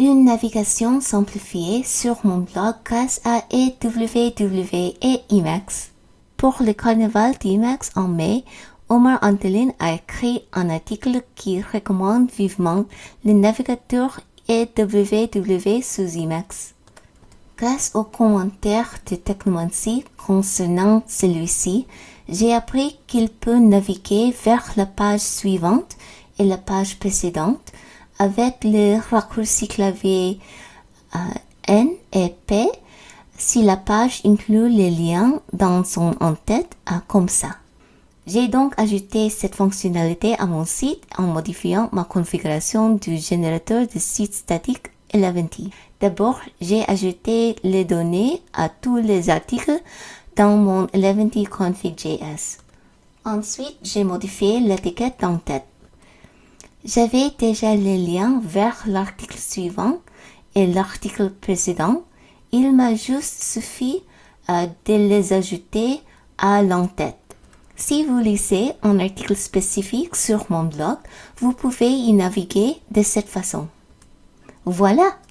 une navigation simplifiée sur mon blog grâce à EWW et Emacs. Pour le carnaval d'Emacs en mai, Omar Antelin a écrit un article qui recommande vivement le navigateur EWW sous Emacs. Grâce aux commentaires de Technomancy concernant celui-ci, j'ai appris qu'il peut naviguer vers la page suivante et la page précédente avec le raccourci clavier N et P si la page inclut les liens dans son en-tête comme ça. J'ai donc ajouté cette fonctionnalité à mon site en modifiant ma configuration du générateur de site statique Eleventy. D'abord, j'ai ajouté les données à tous les articles dans mon Eleventy config.js. Ensuite, j'ai modifié l'étiquette d'en-tête. J'avais déjà les liens vers l'article suivant et l'article précédent. Il m'a juste suffi de les ajouter à l'en-tête. Si vous lisez un article spécifique sur mon blog, vous pouvez y naviguer de cette façon. Voilà!